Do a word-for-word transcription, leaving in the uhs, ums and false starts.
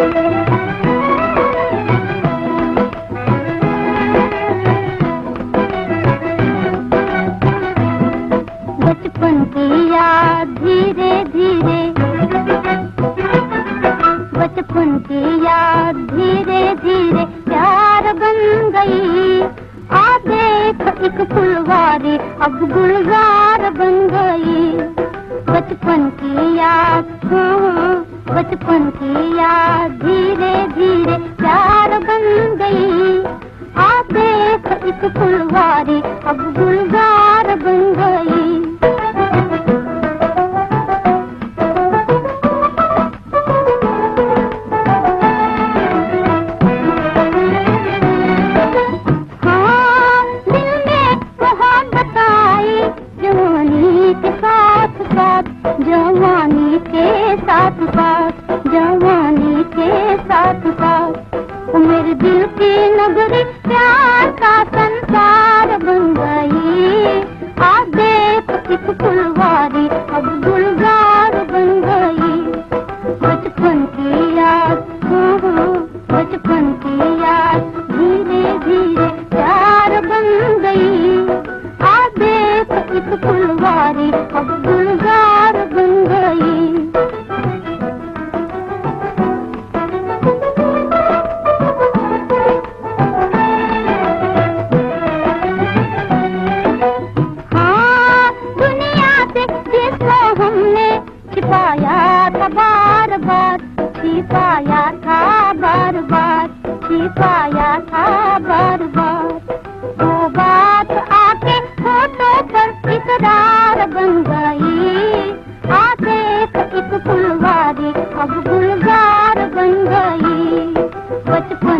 बचपन की याद धीरे धीरे, बचपन की याद धीरे धीरे प्यार बन गई। आ देख एक फुलवारी अब गुलजार बन गई। बचपन की याद, हाँ बचपन की याद धीरे धीरे प्यार बन गई। आ देख एक फुलवारी अब गुलजार बन गई। जवानी के साथ साथ, जवानी के साथ साथ, मेरे दिल की नगरी प्यार का संसार बन गई। आ देख एक फुलवारी अब गुलजार बन गई। बचपन की याद, हाँ बचपन की याद धीरे धीरे प्यार बन गई। आ देख एक फुलवारी अब गुलजार बन गई। हाँ दुनिया से जिसको हमने छिपाया था बार बार, छिपाया था बार बार, छिपाया था बार बार, वो बात आके होठों पर इकरार बन गई। आ देख एक फुलवारी अब गुलजार बन गई। बचपन